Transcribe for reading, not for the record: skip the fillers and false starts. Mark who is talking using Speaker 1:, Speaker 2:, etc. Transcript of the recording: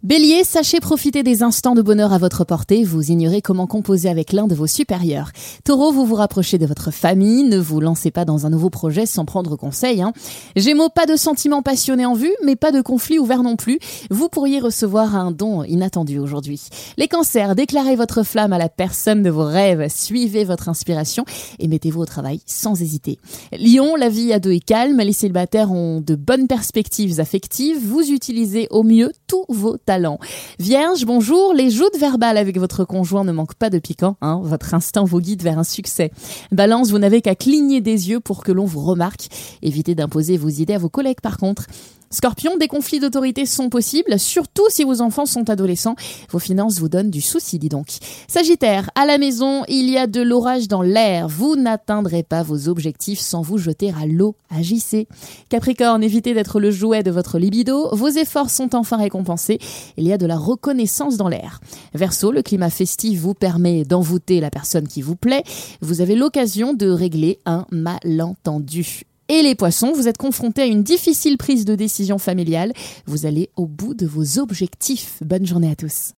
Speaker 1: Bélier, sachez profiter des instants de bonheur à votre portée, vous ignorez comment composer avec l'un de vos supérieurs. Taureau, vous vous rapprochez de votre famille, ne vous lancez pas dans un nouveau projet sans prendre conseil. Gémeaux, pas de sentiments passionnés en vue, mais pas de conflit ouvert non plus. Vous pourriez recevoir un don inattendu aujourd'hui. Les cancers, déclarez votre flamme à la personne de vos rêves, suivez votre inspiration et mettez-vous au travail sans hésiter. Lion, la vie à deux est calme, les célibataires ont de bonnes perspectives affectives, vous utilisez au mieux tous vos talents. Vierge, bonjour, les joutes verbales avec votre conjoint ne manquent pas de piquant, votre instinct vous guide vers un succès. Balance, vous n'avez qu'à cligner des yeux pour que l'on vous remarque. Évitez d'imposer vos idées à vos collègues par contre. Scorpion, des conflits d'autorité sont possibles, surtout si vos enfants sont adolescents. Vos finances vous donnent du souci, dis donc. Sagittaire, à la maison, il y a de l'orage dans l'air. Vous n'atteindrez pas vos objectifs sans vous jeter à l'eau. Agissez. Capricorne, évitez d'être le jouet de votre libido. Vos efforts sont enfin récompensés. Il y a de la reconnaissance dans l'air. Verseau, le climat festif vous permet d'envoûter la personne qui vous plaît. Vous avez l'occasion de régler un malentendu. Et les poissons, vous êtes confrontés à une difficile prise de décision familiale. Vous allez au bout de vos objectifs. Bonne journée à tous.